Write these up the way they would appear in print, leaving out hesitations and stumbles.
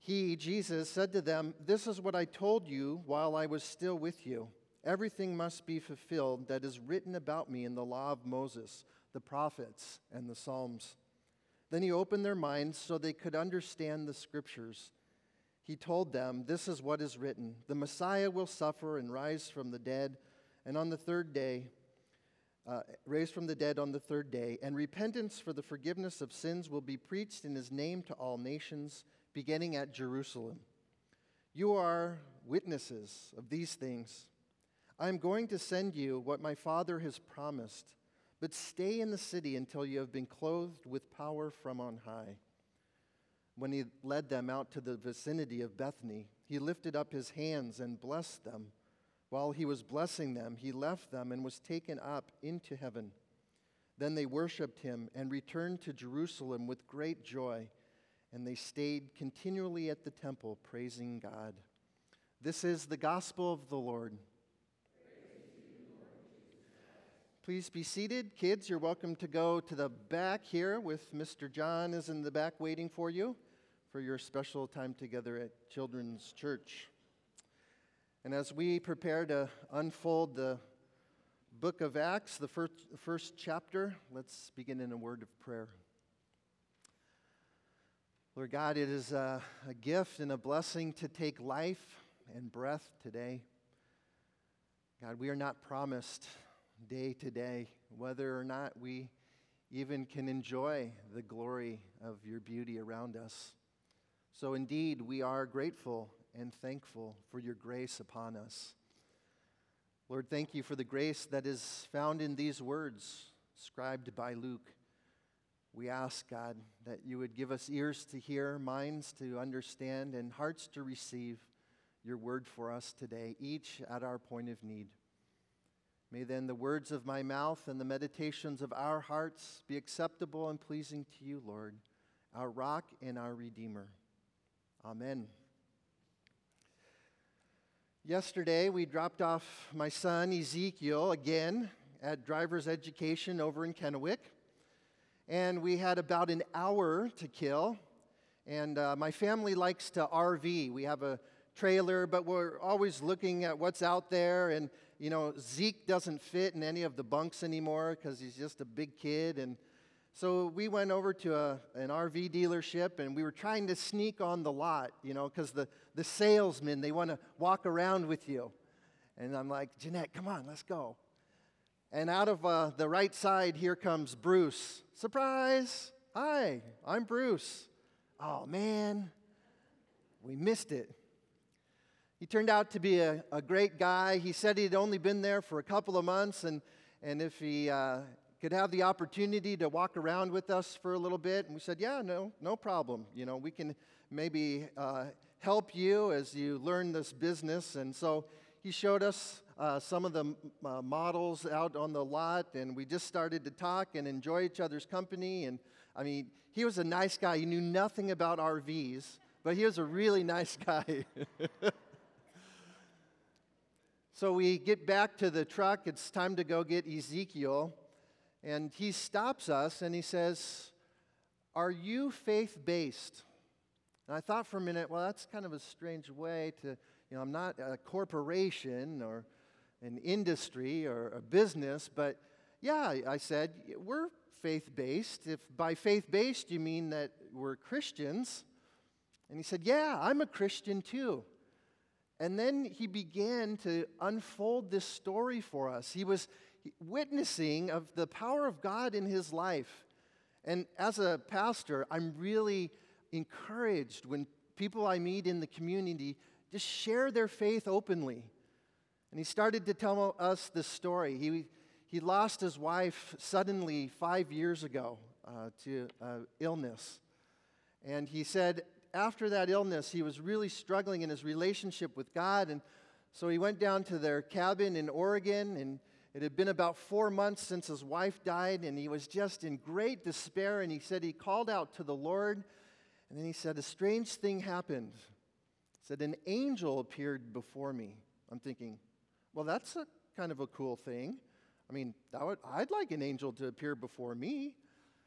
He, Jesus, said to them, "This is what I told you while I was still with you. Everything must be fulfilled that is written about me in the law of Moses, the prophets, and the Psalms." Then he opened their minds so they could understand the Scriptures. He told them, "This is what is written: the Messiah will suffer and rise from the dead, and on the third day, raised from the dead on the third day, and repentance for the forgiveness of sins will be preached in his name to all nations, beginning at Jerusalem. You are witnesses of these things. I am going to send you what my Father has promised, but stay in the city until you have been clothed with power from on high." When he led them out to the vicinity of Bethany, he lifted up his hands and blessed them. While he was blessing them, he left them and was taken up into heaven. Then they worshiped him and returned to Jerusalem with great joy, and they stayed continually at the temple praising God. This is the gospel of the Lord. Please be seated. Kids, you're welcome to go to the back here with Mr. John is in the back waiting for you for your special time together at Children's Church. And as we prepare to unfold the book of Acts, the first chapter, let's begin in a word of prayer. Lord God, it is a gift and a blessing to take life and breath today. God, we are not promised day to day whether or not we even can enjoy the glory of your beauty around us. So indeed, we are grateful and thankful for your grace upon us. Lord, thank you for the grace that is found in these words scribed by Luke. We ask, God, that you would give us ears to hear, minds to understand, and hearts to receive your word for us today, each at our point of need. May then the words of my mouth and the meditations of our hearts be acceptable and pleasing to you, Lord, our rock and our Redeemer. Amen. Yesterday, we dropped off my son, Ezekiel, again at driver's education over in Kennewick. And we had about an hour to kill. And my family likes to RV. We have a trailer, but we're always looking at what's out there. And, you know, Zeke doesn't fit in any of the bunks anymore because he's just a big kid. And so we went over to an RV dealership, and we were trying to sneak on the lot, you know, because the salesmen, they want to walk around with you. And I'm like, "Jeanette, come on, let's go." And out of the right side, here comes Bruce. "Surprise! Hi, I'm Bruce." Oh, man, we missed it. He turned out to be a great guy. He said he'd only been there for a couple of months, and if he could have the opportunity to walk around with us for a little bit. And we said, "Yeah, no problem. You know, we can maybe help you as you learn this business." And so he showed us some of the models out on the lot, and we just started to talk and enjoy each other's company. And I mean, he was a nice guy. He knew nothing about RVs, but he was a really nice guy. So we get back to the truck. It's time to go get Ezekiel. And he stops us and he says, "Are you faith-based?" And I thought for a minute, well, that's kind of a strange way to, I'm not a corporation or an industry or a business, but yeah, I said, we're faith-based. If by faith-based you mean that we're Christians. And he said, "Yeah, I'm a Christian too." And then he began to unfold this story for us. He was witnessing of the power of God in his life. And as a pastor, I'm really encouraged when people I meet in the community just share their faith openly. And he started to tell us this story. He lost his wife suddenly 5 years ago to illness. And he said after that illness, he was really struggling in his relationship with God. And so he went down to their cabin in Oregon, and it had been about 4 months since his wife died, and he was just in great despair. And he said he called out to the Lord, and then he said, a strange thing happened. He said, "An angel appeared before me." I'm thinking, well, that's a kind of a cool thing. I mean, I'd like an angel to appear before me.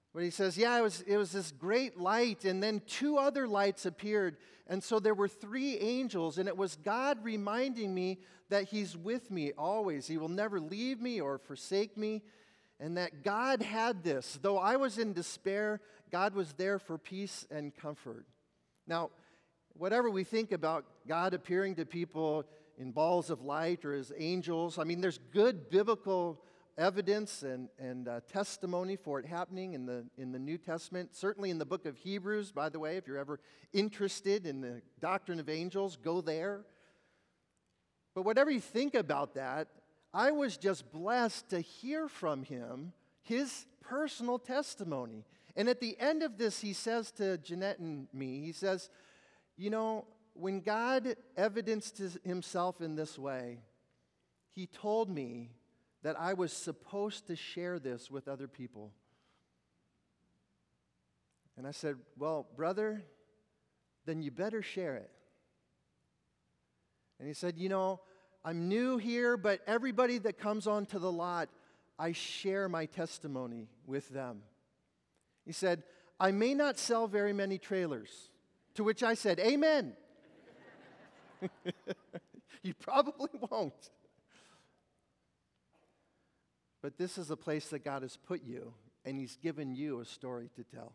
But he says, yeah, it was this great light, and then two other lights appeared. And so there were three angels, and it was God reminding me that he's with me always. He will never leave me or forsake me, and that God had this. Though I was in despair, God was there for peace and comfort. Now, whatever we think about God appearing to people in balls of light or as angels, I mean, there's good biblical evidence and testimony for it happening in the New Testament. Certainly in the book of Hebrews, by the way, if you're ever interested in the doctrine of angels, go there. But whatever you think about that, I was just blessed to hear from him his personal testimony. And at the end of this, he says to Jeanette and me, he says, you know, when God evidenced himself in this way, he told me that I was supposed to share this with other people. And I said, well, brother, then you better share it. And he said, you know, I'm new here, but everybody that comes onto the lot, I share my testimony with them. He said, I may not sell very many trailers. To which I said, amen. You probably won't. But this is a place that God has put you, and he's given you a story to tell.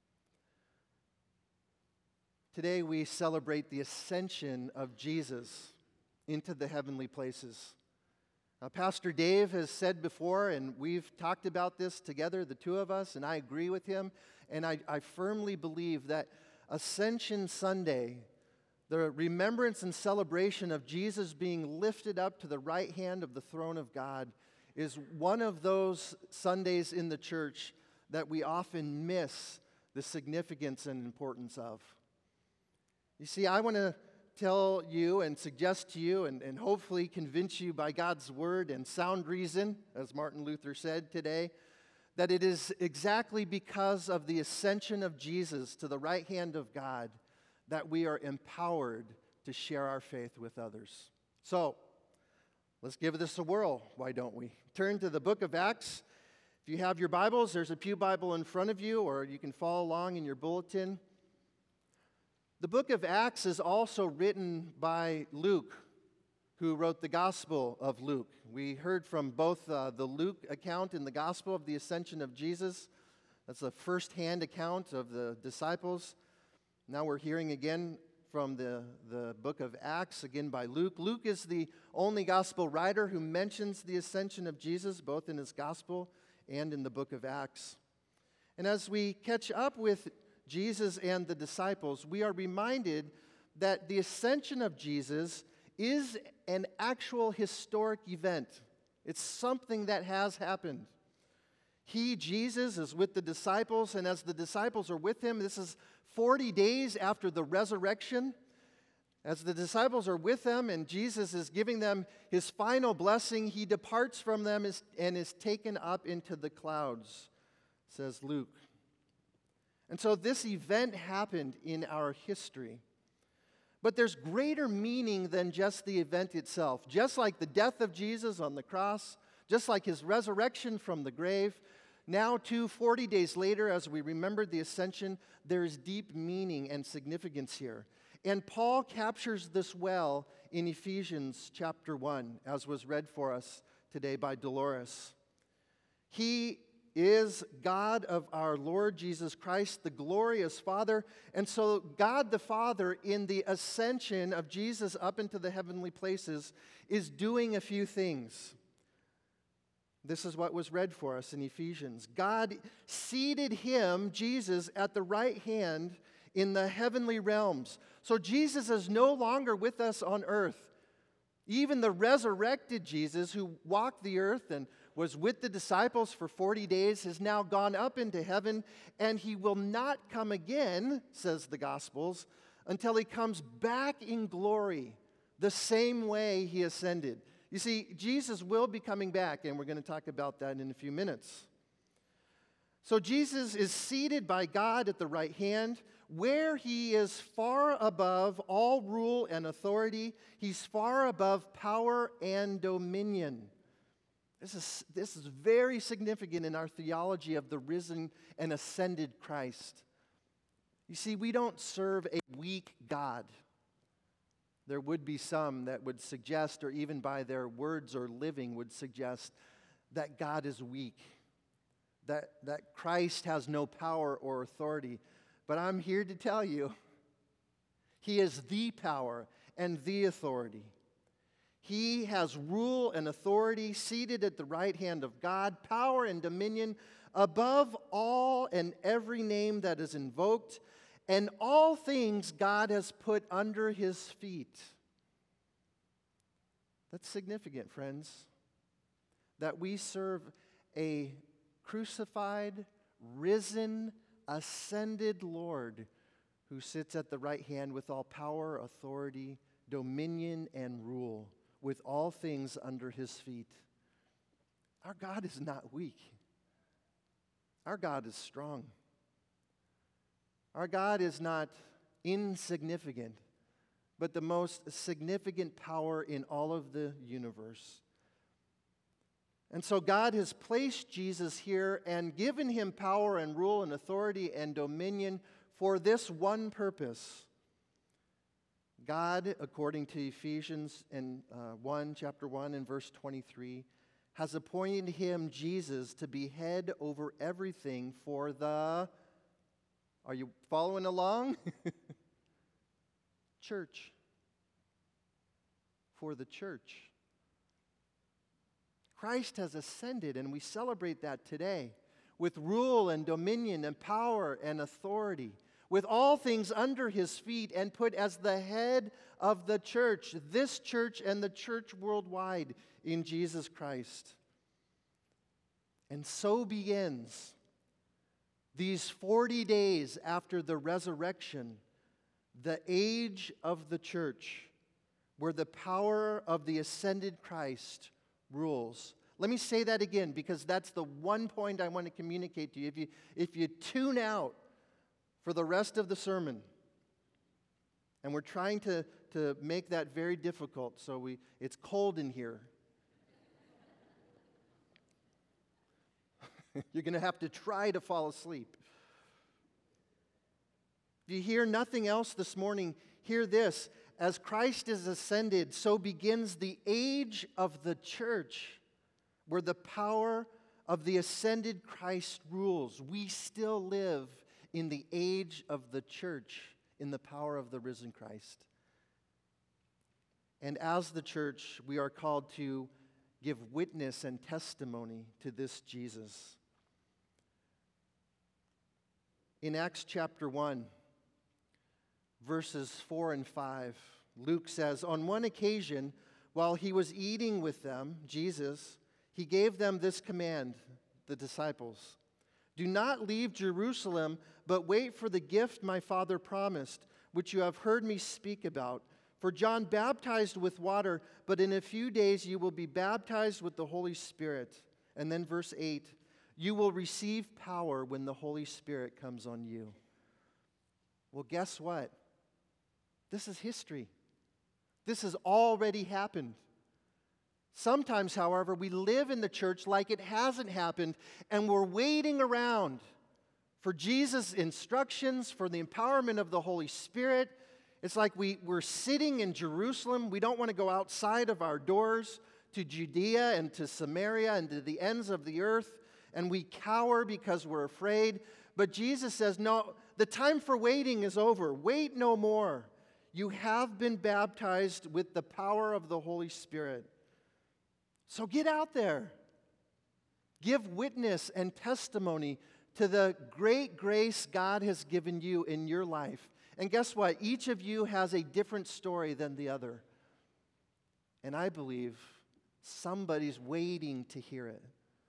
Today we celebrate the ascension of Jesus into the heavenly places. Pastor Dave has said before, and we've talked about this together, the two of us, and I agree with him, and I firmly believe that Ascension Sunday, the remembrance and celebration of Jesus being lifted up to the right hand of the throne of God, is one of those Sundays in the church that we often miss the significance and importance of. You see, I want to tell you and suggest to you and hopefully convince you by God's word and sound reason, as Martin Luther said today, that it is exactly because of the ascension of Jesus to the right hand of God that we are empowered to share our faith with others. So, let's give this a whirl, why don't we? Turn to the book of Acts. If you have your Bibles, there's a pew Bible in front of you, or you can follow along in your bulletin. The book of Acts is also written by Luke, who wrote the Gospel of Luke. We heard from both the Luke account in the Gospel of the Ascension of Jesus. That's a first-hand account of the disciples. Now we're hearing again from the book of Acts, again by Luke. Luke is the only gospel writer who mentions the ascension of Jesus, both in his gospel and in the book of Acts. And as we catch up with Jesus and the disciples, we are reminded that the ascension of Jesus is an actual historic event. It's something that has happened. He, Jesus, is with the disciples, and as the disciples are with him, this is 40 days after the resurrection. As the disciples are with them and Jesus is giving them his final blessing, he departs from them and is taken up into the clouds, says Luke. And so this event happened in our history. But there's greater meaning than just the event itself. Just like the death of Jesus on the cross, just like his resurrection from the grave, now too, 40 days later, as we remember the ascension, there is deep meaning and significance here. And Paul captures this well in Ephesians chapter 1, as was read for us today by Dolores. He is God of our Lord Jesus Christ, the glorious Father. And so God the Father, in the ascension of Jesus up into the heavenly places, is doing a few things. This is what was read for us in Ephesians. God seated him, Jesus, at the right hand in the heavenly realms. So Jesus is no longer with us on earth. Even the resurrected Jesus, who walked the earth and was with the disciples for 40 days, has now gone up into heaven, and he will not come again, says the Gospels, until he comes back in glory, the same way he ascended. You see, Jesus will be coming back, and we're going to talk about that in a few minutes. So Jesus is seated by God at the right hand, where he is far above all rule and authority. He's far above power and dominion. This is very significant in our theology of the risen and ascended Christ. You see, we don't serve a weak God. There would be some that would suggest, or even by their words or living would suggest, that God is weak, that Christ has no power or authority. But I'm here to tell you, He is the power and the authority. He has rule and authority seated at the right hand of God, power and dominion above all and every name that is invoked, and all things God has put under His feet. That's significant, friends, that we serve a crucified, risen, ascended Lord who sits at the right hand with all power, authority, dominion, and rule, with all things under His feet. Our God is not weak. Our God is strong. Our God is not insignificant, but the most significant power in all of the universe. And so God has placed Jesus here and given Him power and rule and authority and dominion for this one purpose. God, according to Ephesians chapter 1 and verse 23, has appointed Him, Jesus, to be head over everything for the, are you following along? Church. For the church. Christ has ascended, and we celebrate that today with rule and dominion and power and authority, with all things under His feet, and put as the head of the church, this church and the church worldwide, in Jesus Christ. And so begins these 40 days after the resurrection, the age of the church, where the power of the ascended Christ rules. Let me say that again, because that's the one point I want to communicate to you. If you tune out for the rest of the sermon, and we're trying to make that very difficult, so it's cold in here. You're going to have to try to fall asleep. If you hear nothing else this morning, hear this. As Christ is ascended, so begins the age of the church, where the power of the ascended Christ rules. We still live in the age of the church, in the power of the risen Christ. And as the church, we are called to give witness and testimony to this Jesus. In Acts chapter 1, verses 4 and 5, Luke says, on one occasion, while He was eating with them, Jesus, He gave them this command, the disciples, do not leave Jerusalem, but wait for the gift my Father promised, which you have heard me speak about. For John baptized with water, but in a few days you will be baptized with the Holy Spirit. And then verse 8, you will receive power when the Holy Spirit comes on you. Well, guess what? This is history. This has already happened. Sometimes, however, we live in the church like it hasn't happened, and we're waiting around for Jesus' instructions, for the empowerment of the Holy Spirit. It's like we're sitting in Jerusalem. We don't want to go outside of our doors to Judea and to Samaria and to the ends of the earth, and we cower because we're afraid. But Jesus says, no, the time for waiting is over. Wait no more. You have been baptized with the power of the Holy Spirit. So get out there. Give witness and testimony to the great grace God has given you in your life. And guess what? Each of you has a different story than the other. And I believe somebody's waiting to hear it.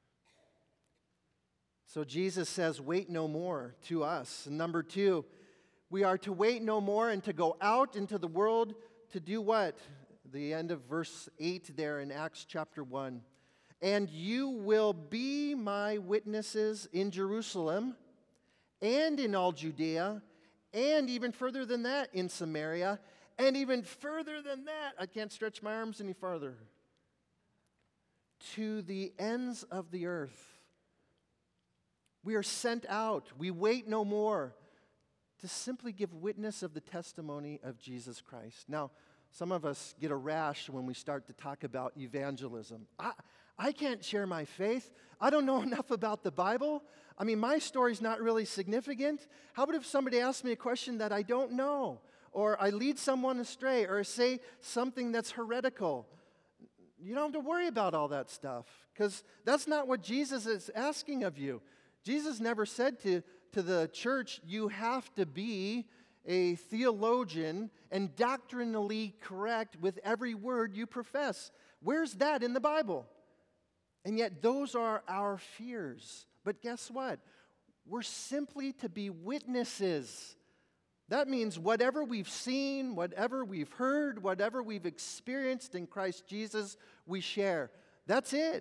So Jesus says, wait no more to us. And number 2, we are to wait no more and to go out into the world to do what? The end of verse 8 there in Acts chapter 1. And you will be my witnesses in Jerusalem and in all Judea, and even further than that in Samaria, and even further than that. I can't stretch my arms any farther. to the ends of the earth. We are sent out. We wait no more to simply give witness of the testimony of Jesus Christ. Now, some of us get a rash when we start to talk about evangelism. I can't share my faith. I don't know enough about the Bible. I mean, my story's not really significant. How about if somebody asks me a question that I don't know? Or I lead someone astray, or say something that's heretical? You don't have to worry about all that stuff, because that's not what Jesus is asking of you. Jesus never said to the church, you have to be a theologian and doctrinally correct with every word you profess. Where's that in the Bible? And yet those are our fears. But guess what? We're simply to be witnesses. That means whatever we've seen, whatever we've heard, whatever we've experienced in Christ Jesus, we share. That's it.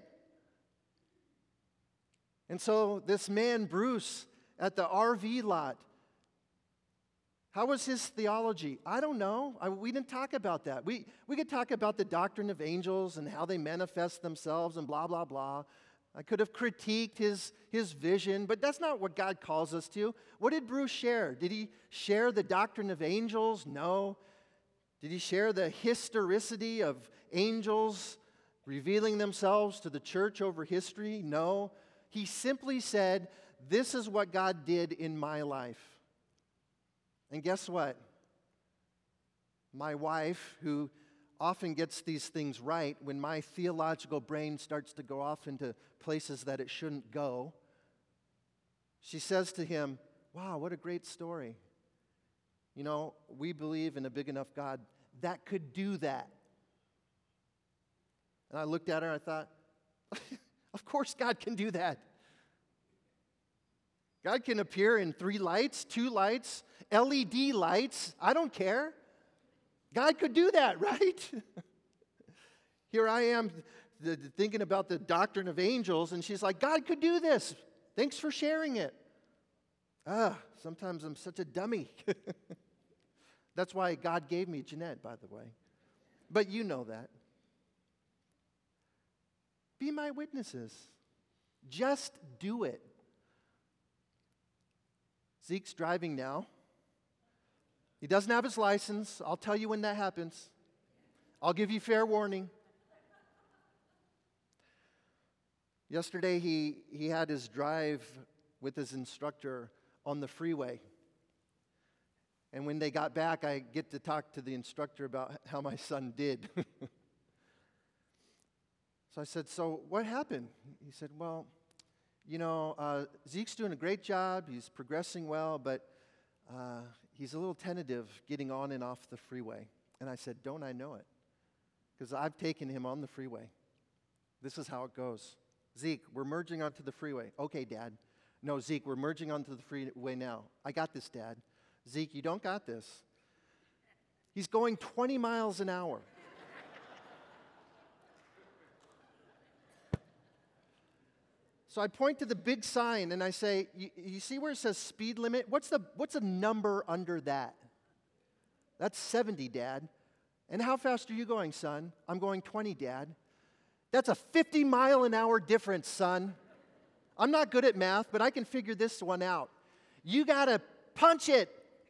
And so this man, Bruce, at the RV lot, how was his theology? I don't know. We didn't talk about that. We could talk about the doctrine of angels and how they manifest themselves and blah, blah, blah. I could have critiqued his vision, but that's not what God calls us to. What did Bruce share? Did he share the doctrine of angels? No. Did he share the historicity of angels revealing themselves to the church over history? No. He simply said, this is what God did in my life. And guess what? My wife, who often gets these things right, when my theological brain starts to go off into places that it shouldn't go, she says to him, wow, what a great story. You know, we believe in a big enough God that could do that. And I looked at her and I thought, of course God can do that. God can appear in 3 lights, 2 lights, LED lights. I don't care. God could do that, right? Here I am thinking about the doctrine of angels, and she's like, God could do this. Thanks for sharing it. Sometimes I'm such a dummy. That's why God gave me Jeanette, by the way. But you know that. Be my witnesses. Just do it. Zeke's driving now. He doesn't have his license. I'll tell you when that happens. I'll give you fair warning. Yesterday, he had his drive with his instructor on the freeway. And when they got back, I get to talk to the instructor about how my son did. So I said, so what happened? He said, well, you know, Zeke's doing a great job. He's progressing well, but he's a little tentative getting on and off the freeway. And I said, don't I know it? Because I've taken him on the freeway. This is how it goes. Zeke, we're merging onto the freeway. Okay, Dad. No, Zeke, we're merging onto the freeway now. I got this, Dad. Zeke, you don't got this. He's going 20 miles an hour. So I point to the big sign and I say, you see where it says speed limit? What's the number under that? That's 70, Dad. And how fast are you going, son? I'm going 20, Dad. That's a 50-mile-an-hour difference, son. I'm not good at math, but I can figure this one out. You got to punch it.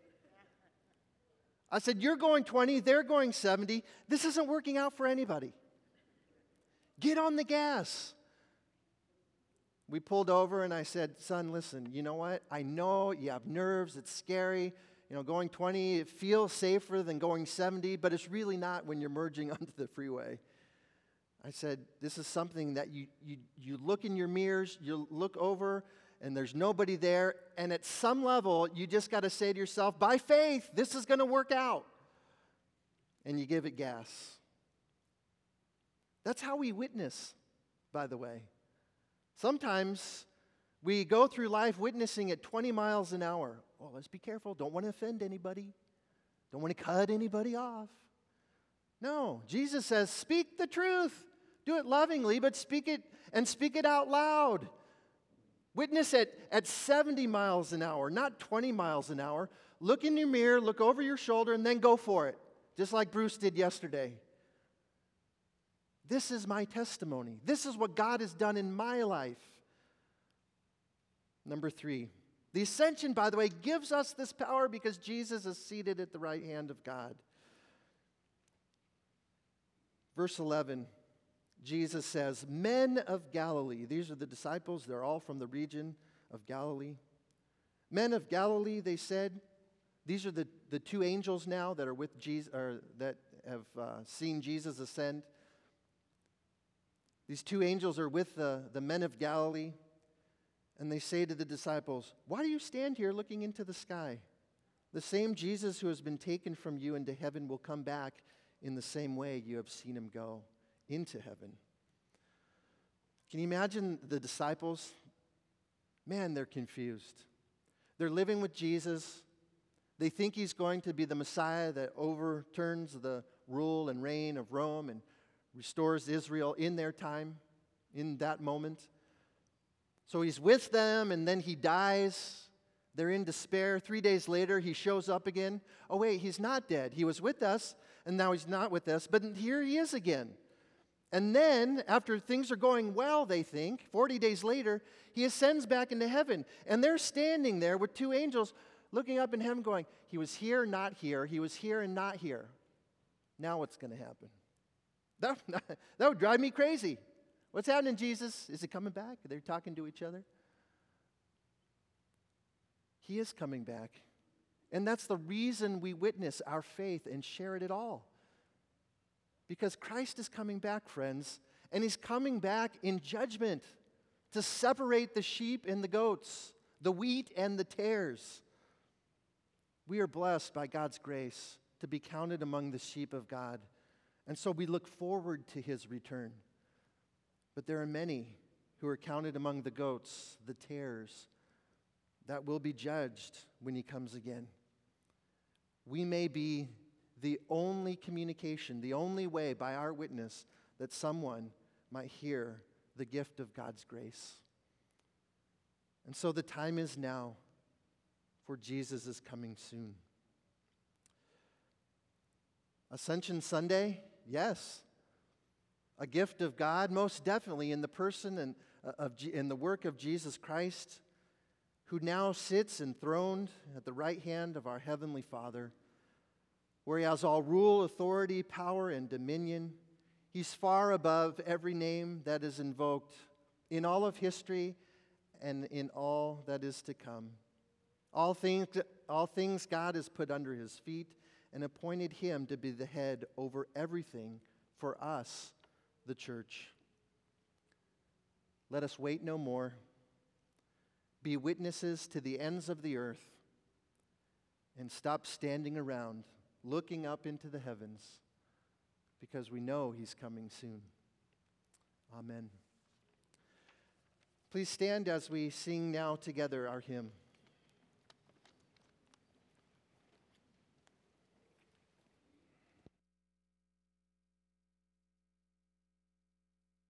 I said, you're going 20, they're going 70. This isn't working out for anybody. Get on the gas. We pulled over and I said, son, listen, you know what? I know you have nerves, it's scary. You know, going 20, it feels safer than going 70, but it's really not when you're merging onto the freeway. I said, this is something that you look in your mirrors, you look over, and there's nobody there, and at some level, you just got to say to yourself, by faith, this is going to work out. And you give it gas. That's how we witness, by the way. Sometimes we go through life witnessing at 20 miles an hour. Oh, let's be careful. Don't want to offend anybody. Don't want to cut anybody off. No, Jesus says, speak the truth. Do it lovingly, but speak it out loud. Witness at 70 miles an hour, not 20 miles an hour. Look in your mirror, look over your shoulder, and then go for it, just like Bruce did yesterday. This is my testimony. This is what God has done in my life. Number 3, the ascension, by the way, gives us this power because Jesus is seated at the right hand of God. Verse 11, Jesus says, men of Galilee. These are the disciples. They're all from the region of Galilee. Men of Galilee, they said. These are the two angels now that are with Jesus, or that have seen Jesus ascend. These two angels are with the men of Galilee, and they say to the disciples, why do you stand here looking into the sky? The same Jesus who has been taken from you into heaven will come back in the same way you have seen him go into heaven. Can you imagine the disciples? Man, they're confused. They're living with Jesus. They think he's going to be the Messiah that overturns the rule and reign of Rome and restores Israel in their time, in that moment. So he's with them, and then he dies. They're in despair. 3 days later, he shows up again. Oh, wait, he's not dead. He was with us, and now he's not with us. But here he is again. And then, after things are going well, they think, 40 days later, he ascends back into heaven. And they're standing there with two angels looking up in heaven going, he was here, not here. He was here and not here. Now what's going to happen? That would drive me crazy. What's happening, Jesus? Is he coming back? Are they talking to each other? He is coming back. And that's the reason we witness our faith and share it at all. Because Christ is coming back, friends, and he's coming back in judgment to separate the sheep and the goats, the wheat and the tares. We are blessed by God's grace to be counted among the sheep of God. And so we look forward to his return. But there are many who are counted among the goats, the tares, that will be judged when he comes again. We may be the only communication, the only way by our witness that someone might hear the gift of God's grace. And so the time is now, for Jesus is coming soon. Ascension Sunday, yes. A gift of God, most definitely, in the person and in the work of Jesus Christ, who now sits enthroned at the right hand of our Heavenly Father, where he has all rule, authority, power, and dominion. He's far above every name that is invoked in all of history and in all that is to come. All things God has put under his feet and appointed him to be the head over everything for us, the church. Let us wait no more. Be witnesses to the ends of the earth and stop standing around looking up into the heavens, because we know he's coming soon. Amen. Please stand as we sing now together our hymn.